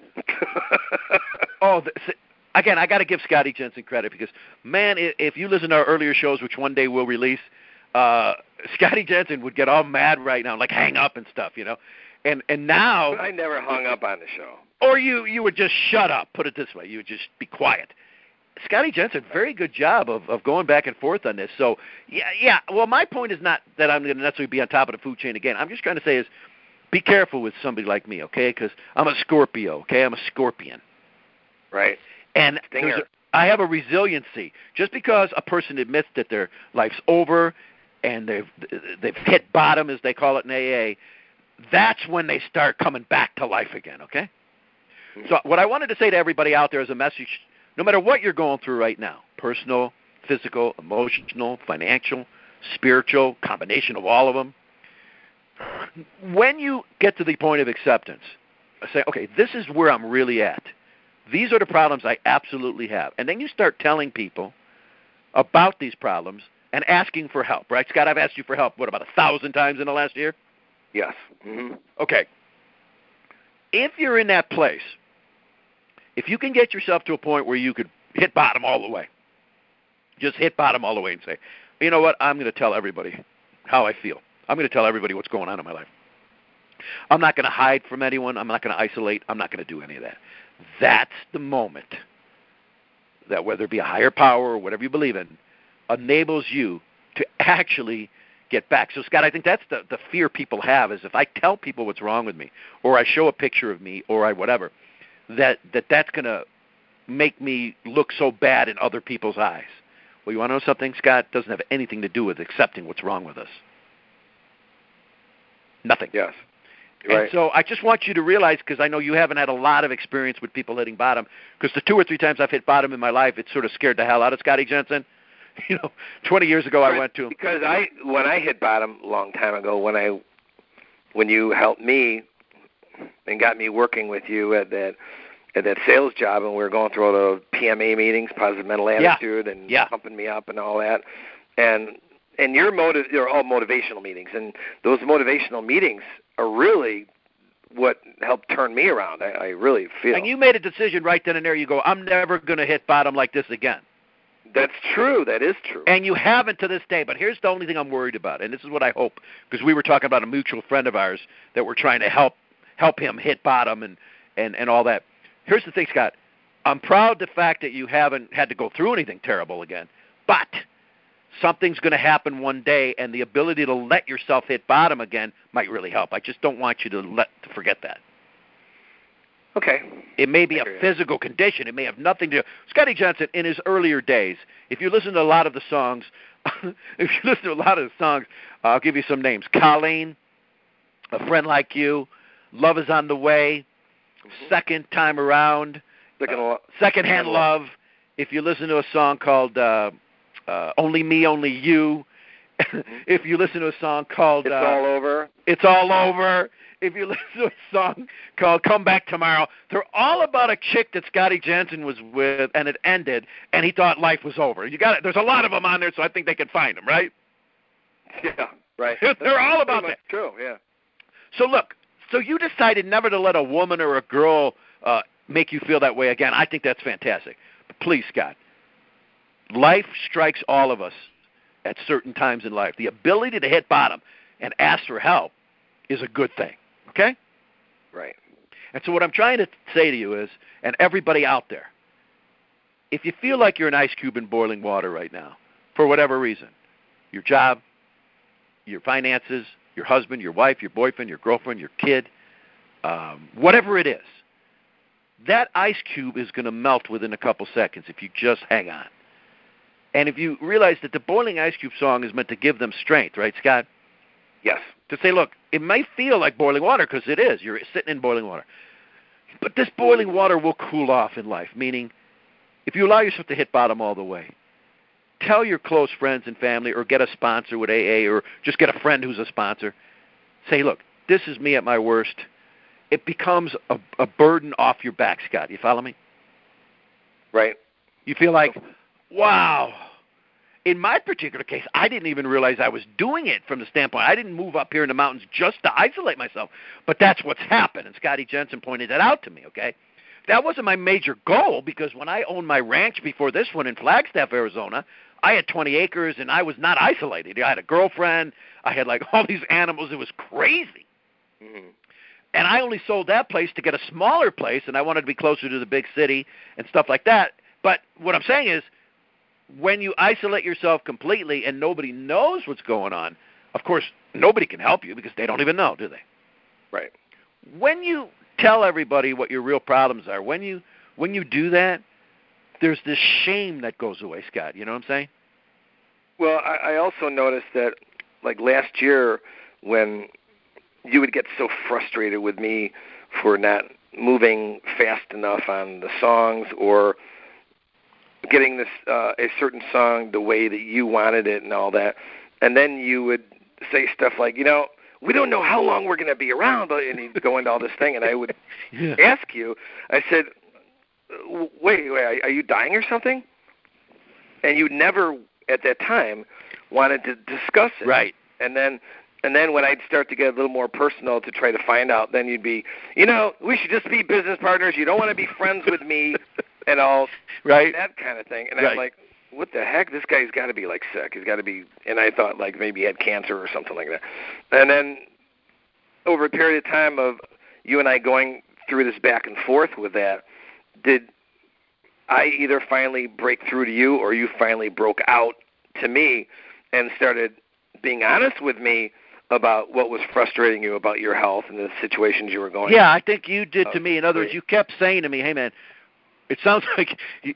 oh, the, Again, I got to give Scotty Jensen credit because, man, if you listen to our earlier shows, which one day we'll release, uh, Scotty Jensen would get all mad right now, like hang up and stuff, you know. And and now I never hung up on the show. Or you you would just shut up. Put it this way, you would just be quiet. Scotty Jensen, very good job of, of going back and forth on this. So yeah, yeah. Well, my point is not that I'm going to necessarily be on top of the food chain again. I'm just trying to say is, be careful with somebody like me, okay? Because I'm a Scorpio, okay? I'm a scorpion. Right. And a, I have a resiliency. Just because a person admits that their life's over and they've they've hit bottom, as they call it in A A, that's when they start coming back to life again, okay? So what I wanted to say to everybody out there is a message, no matter what you're going through right now, personal, physical, emotional, financial, spiritual, combination of all of them, when you get to the point of acceptance, say, okay, this is where I'm really at. These are the problems I absolutely have. And then you start telling people about these problems and asking for help, right? Scott, I've asked you for help, what, about a thousand times in the last year? Yes. Mm-hmm. Okay. If you're in that place, if you can get yourself to a point where you could hit bottom all the way, just hit bottom all the way and say, you know what, I'm going to tell everybody how I feel. I'm going to tell everybody what's going on in my life. I'm not going to hide from anyone. I'm not going to isolate. I'm not going to do any of that. That's the moment that, whether it be a higher power or whatever you believe in, enables you to actually get back. So, Scott, I think that's the, the fear people have is if I tell people what's wrong with me or I show a picture of me or I whatever, that, that that's going to make me look so bad in other people's eyes. Well, you want to know something, Scott? It doesn't have anything to do with accepting what's wrong with us. Nothing. Yes. And right. So I just want you to realize, because I know you haven't had a lot of experience with people hitting bottom, because the two or three times I've hit bottom in my life, it sort of scared the hell out of Scotty Jensen. You know, twenty years ago right. I went to him. Because I, when I hit bottom a long time ago, when I, when you helped me and got me working with you at that at that sales job, and we were going through all the P M A meetings, positive mental attitude, yeah. and yeah. pumping me up and all that, and and your motive, they're all motivational meetings, and those motivational meetings are really what helped turn me around. I, I really feel. And you made a decision right then and there. You go, I'm never going to hit bottom like this again. That's true. That is true. And you haven't to this day. But here's the only thing I'm worried about, and this is what I hope, because we were talking about a mutual friend of ours that we're trying to help help him hit bottom and, and, and all that. Here's the thing, Scott. I'm proud of the fact that you haven't had to go through anything terrible again, but something's going to happen one day, and the ability to let yourself hit bottom again might really help. I just don't want you to let to forget that. Okay. It may be a physical condition. It may have nothing to do. Scotty Jensen, in his earlier days, if you listen to a lot of the songs, if you listen to a lot of the songs, uh, I'll give you some names. Colleen, A Friend Like You, Love Is on the Way, mm-hmm. Second Time Around, Second, uh, Secondhand Love. Love. If you listen to a song called uh, uh, Only Me, Only You, mm-hmm. if you listen to a song called It's uh, All Over. It's All Over. If you listen to a song called Come Back Tomorrow, they're all about a chick that Scotty Jensen was with, and it ended, and he thought life was over. You got it. There's a lot of them on there, so I think they can find them, right? Yeah, right. They're That's all about that. True, yeah. So look, so you decided never to let a woman or a girl uh, make you feel that way again. I think that's fantastic. But please, Scott, life strikes all of us at certain times in life. The ability to hit bottom and ask for help is a good thing. Okay? Right. And so what I'm trying to say to you is, and everybody out there, if you feel like you're an ice cube in boiling water right now, for whatever reason, your job, your finances, your husband, your wife, your boyfriend, your girlfriend, your kid, um, whatever it is, that ice cube is going to melt within a couple seconds if you just hang on. And if you realize that the Boiling Ice Cube song is meant to give them strength, right, Scott? Yes. To say, look, it may feel like boiling water because it is. You're sitting in boiling water. But this boiling water will cool off in life, meaning if you allow yourself to hit bottom all the way, tell your close friends and family or get a sponsor with A A or just get a friend who's a sponsor. Say, look, this is me at my worst. It becomes a, a burden off your back, Scott. You follow me? Right. You feel like, wow. In my particular case, I didn't even realize I was doing it from the standpoint. I didn't move up here in the mountains just to isolate myself. But that's what's happened, and Scotty Jensen pointed that out to me, okay? That wasn't my major goal because when I owned my ranch before this one in Flagstaff, Arizona, I had twenty acres, and I was not isolated. I had a girlfriend. I had, like, all these animals. It was crazy. Mm-hmm. And I only sold that place to get a smaller place, and I wanted to be closer to the big city and stuff like that. But what I'm saying is, when you isolate yourself completely and nobody knows what's going on, of course, nobody can help you because they don't even know, do they? Right. When you tell everybody what your real problems are, when you when you do that, there's this shame that goes away, Scott. You know what I'm saying? Well, I, I also noticed that, like last year, when you would get so frustrated with me for not moving fast enough on the songs or getting this uh, a certain song the way that you wanted it and all that, and then you would say stuff like, you know, we don't know how long we're going to be around, and you'd go into all this thing, and I would yeah. ask you, I said, wait, wait, are you dying or something? And you never, at that time, wanted to discuss it. Right. And then and then when I'd start to get a little more personal to try to find out, then you'd be, you know, we should just be business partners. You don't want to be friends with me and all, right? That kind of thing. And right. I'm like, what the heck? This guy's got to be, like, sick. He's got to be, and I thought, like, maybe he had cancer or something like that. And then over a period of time of you and I going through this back and forth with that, did I either finally break through to you or you finally broke out to me and started being honest with me about what was frustrating you about your health and the situations you were going through? Yeah, I think you did to uh, me. In other words, you kept saying to me, hey, man, it sounds like he,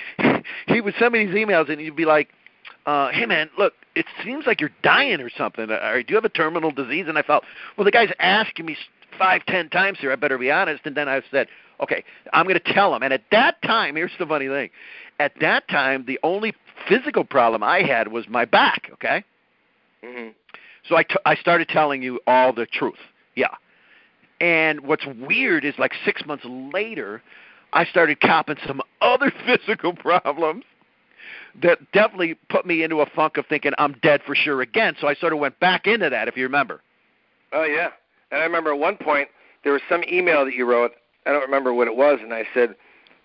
he would send me these emails and you'd be like, uh, hey, man, look, it seems like you're dying or something. Or, do you have a terminal disease? And I felt, well, the guy's asking me five, ten times here. I better be honest. And then I said, okay, I'm going to tell him. And at that time, here's the funny thing. At that time, the only physical problem I had was my back, okay? Mm-hmm. So I, t- I started telling you all the truth, yeah. And what's weird is like six months later, I started copping some other physical problems that definitely put me into a funk of thinking I'm dead for sure again. So I sort of went back into that, if you remember. Oh, yeah. And I remember at one point there was some email that you wrote. I don't remember what it was, and I said,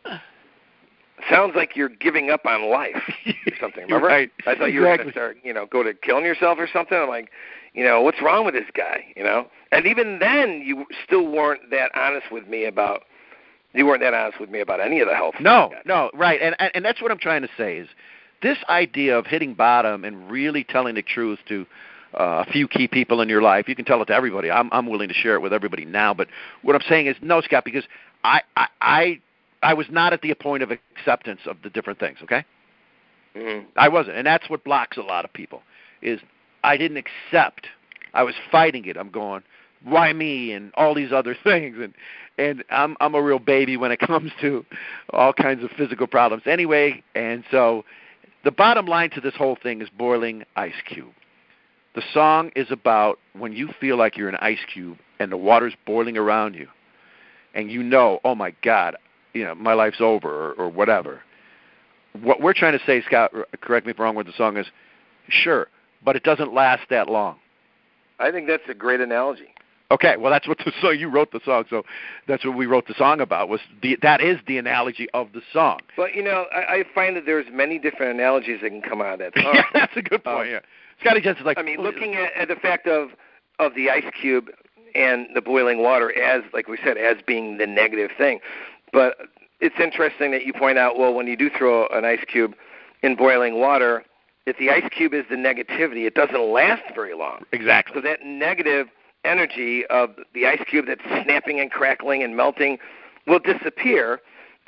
sounds like you're giving up on life or something. Remember? Right. I thought you exactly. were going to start, you know, go to killing yourself or something. I'm like, you know, what's wrong with this guy, you know? And even then, you still weren't that honest with me about, you weren't that honest with me about any of the health. No, no, right. And, and and that's what I'm trying to say is this idea of hitting bottom and really telling the truth to uh, a few key people in your life. You can tell it to everybody. I'm I'm willing to share it with everybody now. But what I'm saying is, no, Scott, because I I I, I was not at the point of acceptance of the different things, okay? Mm-hmm. I wasn't. And that's what blocks a lot of people is I didn't accept. I was fighting it. I'm going, why me and all these other things. And and I'm I'm a real baby when it comes to all kinds of physical problems anyway. And so the bottom line to this whole thing is Boiling Ice Cube. The song is about when you feel like you're an ice cube and the water's boiling around you and you know, oh, my God, you know, my life's over or, or whatever. What we're trying to say, Scott, correct me if I'm wrong with the song, is sure, but it doesn't last that long. I think that's a great analogy. Okay, well, that's what the song, you wrote the song, so that's what we wrote the song about, was the, that is the analogy of the song. But, you know, I, I find that there's many different analogies that can come out of that song. Yeah, that's a good point, um, yeah. Scotty Jensen's like... I mean, looking at, at the fact of, of the ice cube and the boiling water as, like we said, as being the negative thing. But it's interesting that you point out, well, when you do throw an ice cube in boiling water, if the ice cube is the negativity, it doesn't last very long. Exactly. So that negative energy of the ice cube that's snapping and crackling and melting will disappear,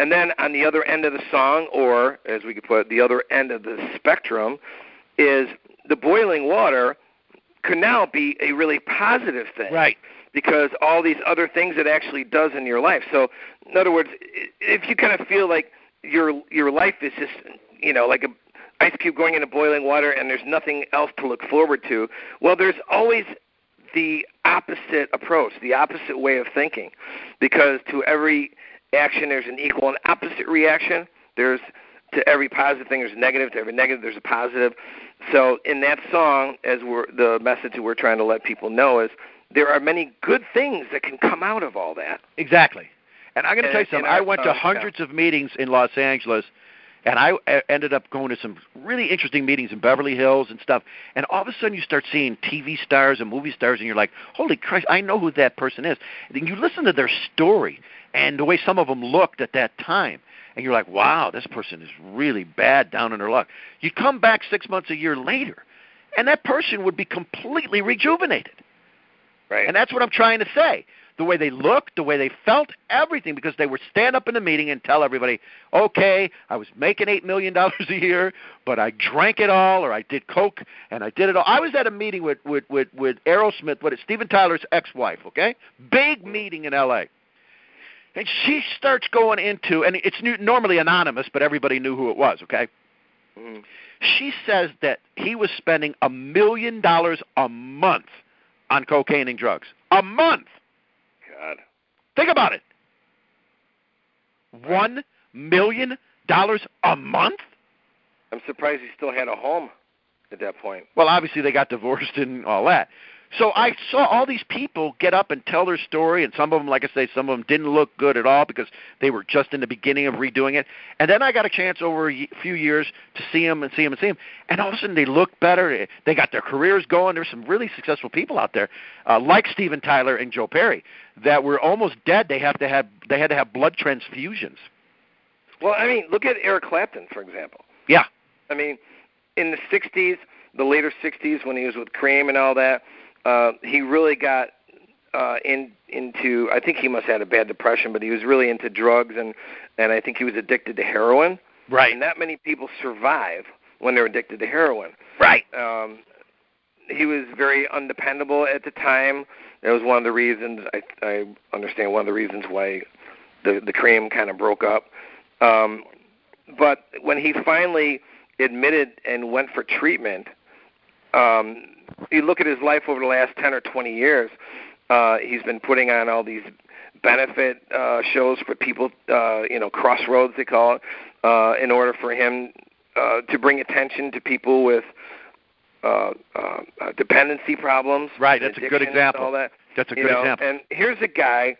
And then on the other end of the song, or as we could put it, the other end of the spectrum, is the boiling water could now be a really positive thing. Right. Because all these other things it actually does in your life. So, in other words, if you kind of feel like your your life is just, you know, like a ice cube going into boiling water and there's nothing else to look forward to, well, there's always the opposite approach, the opposite way of thinking. Because to every action there's an equal and opposite reaction. There's to every positive thing there's a negative, to every negative there's a positive. So in that song, as we're the message that we're trying to let people know is there are many good things that can come out of all that. Exactly. And I'm going to And- tell you something. and I our went to song, hundreds of meetings in Los Angeles, and I uh, ended up going to some really interesting meetings in Beverly Hills and stuff. And all of a sudden you start seeing T V stars and movie stars, and you're like, holy Christ, I know who that person is. And then you listen to their story and the way some of them looked at that time. And you're like, wow, this person is really bad down in their luck. You come back six months, a year later, and that person would be completely rejuvenated. Right. And that's what I'm trying to say. The way they looked, the way they felt, everything, because they would stand up in the meeting and tell everybody, okay, I was making eight million dollars a year, but I drank it all, or I did coke, and I did it all. I was at a meeting with, with, with, with Aerosmith, what is Steven Tyler's ex-wife, okay? Big meeting in L A And she starts going into, and it's new, normally anonymous, but everybody knew who it was, okay? Mm-hmm. She says that he was spending a million dollars a month on cocaine and drugs. A month. God. Think about it. One million dollars a month? I'm surprised he still had a home at that point. Well, obviously they got divorced and all that. So I saw all these people get up and tell their story, and some of them, like I say, some of them didn't look good at all because they were just in the beginning of redoing it. And then I got a chance over a few years to see them and see them and see them, and all of a sudden they looked better. They got their careers going. There's some really successful people out there, uh, like Steven Tyler and Joe Perry, that were almost dead. They have to have they had to have blood transfusions. Well, I mean, look at Eric Clapton, for example. Yeah. I mean, in the sixties, the later sixties, when he was with Cream and all that, uh, he really got uh, in into. I think he must have had a bad depression, but he was really into drugs, and and I think he was addicted to heroin. Right. And not many people survive when they're addicted to heroin. Right. Um, he was very undependable at the time. That was one of the reasons. I, I understand one of the reasons why the the Cream kind of broke up. Um, but when he finally admitted and went for treatment, um, you look at his life over the last ten or twenty years, uh, he's been putting on all these benefit uh, shows for people, uh, you know, Crossroads they call it, uh, in order for him uh, to bring attention to people with uh, uh, uh, dependency problems. Right, that's a good example. All that. That's a You good know, example. And here's a guy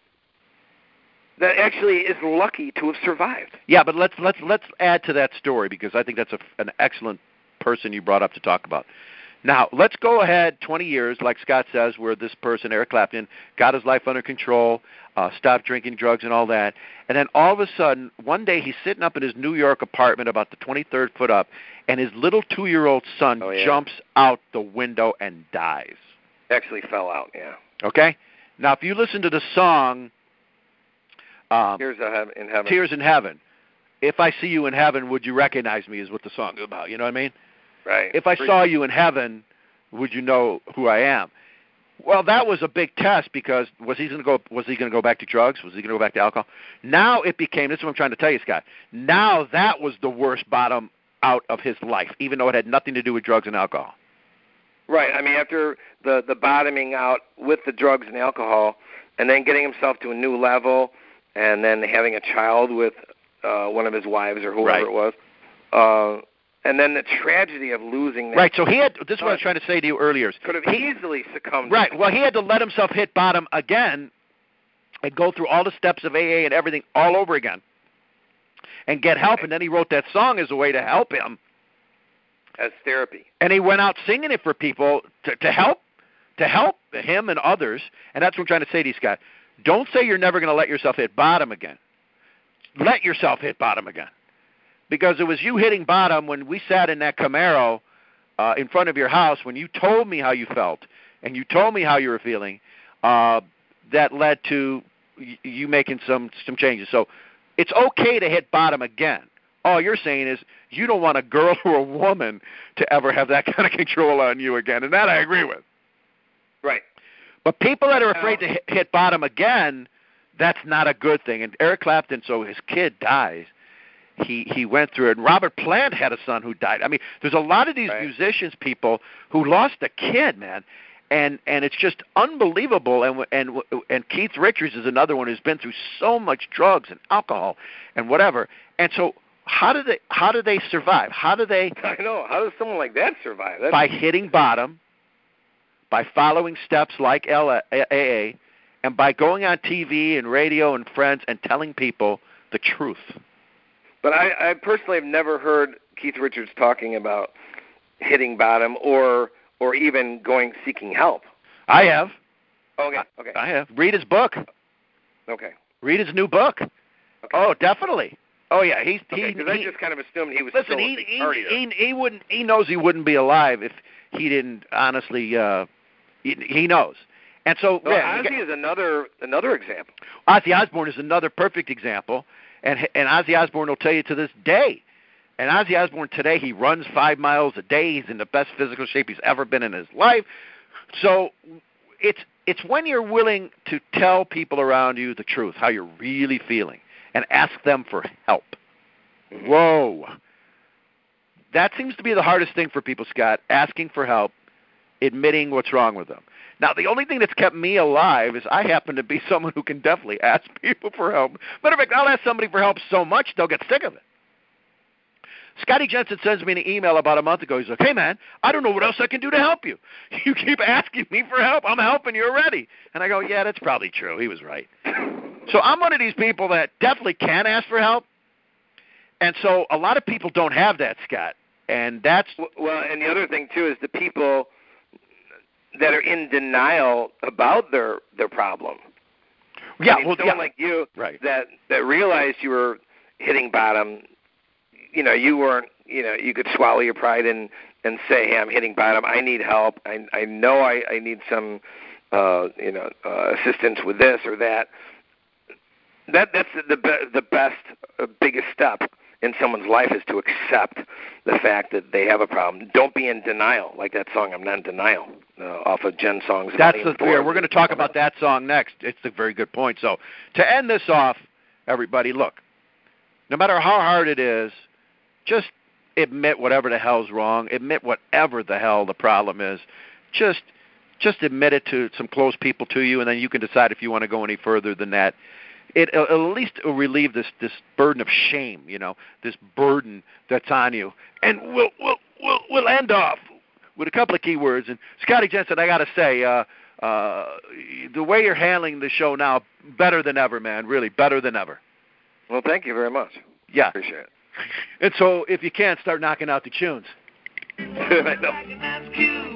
that actually is lucky to have survived. Yeah, but let's let's let's add to that story, because I think that's a, an excellent person you brought up to talk about. Now, let's go ahead twenty years, like Scott says, where this person, Eric Clapton, got his life under control, uh, stopped drinking drugs and all that, and then all of a sudden, one day he's sitting up in his New York apartment about the twenty-third foot up, and his little two-year-old son Oh, yeah. jumps out the window and dies. Actually fell out, yeah. Okay? Now, if you listen to the song um, Tears in heaven. in heaven. Tears in Heaven, if I see you in heaven, would you recognize me, is what the song is about, you know what I mean? Right. If I Pretty- saw you in heaven, would you know who I am? Well, that was a big test, because was he going to go? Was he going to go back to drugs? Was he going to go back to alcohol? Now it became. This is what I'm trying to tell you, Scott. Now that was the worst bottom out of his life, even though it had nothing to do with drugs and alcohol. Right. I mean, after the the bottoming out with the drugs and alcohol, and then getting himself to a new level, and then having a child with uh, one of his wives or whoever Right. it was. Uh, And then the tragedy of losing that. Right, so he had, this is what I was trying to say to you earlier. Could have He- easily succumbed. Right, well, he had to let himself hit bottom again and go through all the steps of A A and everything all over again and get help, and then he wrote that song as a way to help him. As therapy. And he went out singing it for people to, to help to help him and others, and that's what I'm trying to say to you, Scott. Don't say you're never going to let yourself hit bottom again. Let yourself hit bottom again. Because it was you hitting bottom when we sat in that Camaro uh, in front of your house, when you told me how you felt and you told me how you were feeling, uh, that led to y- you making some some changes. So it's okay to hit bottom again. All you're saying is you don't want a girl or a woman to ever have that kind of control on you again, and that I agree with. Right. But people that are afraid to hit, hit bottom again, that's not a good thing. And Eric Clapton, so his kid dies, he he went through it. And Robert Plant had a son who died. I mean, there's a lot of these right. musicians, people who lost a kid, man, and and it's just unbelievable. And and and Keith Richards is another one who's been through so much drugs and alcohol and whatever. And so, how do they how do they survive? How do they? I know. How does someone like that survive? That's... By hitting bottom, by following steps like L A A, and by going on T V and radio and friends and telling people the truth. But I, I personally have never heard Keith Richards talking about hitting bottom or or even going seeking help. I have. Okay. Okay. I have. Read his book. Okay. Read his new book. Okay. Oh, definitely. Oh yeah, he's okay, he. I he just kind of assumed he was listen. still He a he, partier. he he wouldn't. He knows he wouldn't be alive if he didn't honestly. Uh, he, he knows. And so, well, yeah, Ozzy is another another example. Ozzy Osbourne is another perfect example, and and Ozzy Osbourne will tell you to this day. And Ozzy Osbourne today, he runs five miles a day. He's in the best physical shape he's ever been in his life. So it's it's when you're willing to tell people around you the truth, how you're really feeling, and ask them for help. Mm-hmm. Whoa. That seems to be the hardest thing for people, Scott, asking for help, admitting what's wrong with them. Now, the only thing that's kept me alive is I happen to be someone who can definitely ask people for help. Matter of fact, I'll ask somebody for help so much they'll get sick of it. Scotty Jensen sends me an email about a month ago. He's like, hey, man, I don't know what else I can do to help you. You keep asking me for help. I'm helping you already. And I go, yeah, that's probably true. He was right. So I'm one of these people that definitely can ask for help. And so a lot of people don't have that, Scott. And that's... Well, and the other thing, too, is the people that are in denial about their their problem. Yeah, I mean, well, someone yeah. like you right. that that realized you were hitting bottom. You know, you weren't. You know, you could swallow your pride and and say, "Hey, I'm hitting bottom. I need help. I I know I I need some, uh, you know, uh, assistance with this or that." That that's the the, the best, uh, biggest step in someone's life is to accept the fact that they have a problem. Don't be in denial, like that song, I'm Not in Denial, uh, off of Jen Song's. That's the fear. We're going to talk about that song next. It's a very good point. So to end this off, everybody, look, no matter how hard it is, just admit whatever the hell's wrong. Admit whatever the hell the problem is. Just just admit it to some close people to you, and then you can decide if you want to go any further than that. It it'll at least will relieve this, this burden of shame, you know, this burden that's on you. And we'll we'll we'll, we'll end off with a couple of key words. And Scotty Jensen, I got to say, uh, uh, the way you're handling the show now, better than ever, man. Really, better than ever. Well, thank you very much. Yeah, appreciate it. And so, if you can, start knocking out the tunes. I know.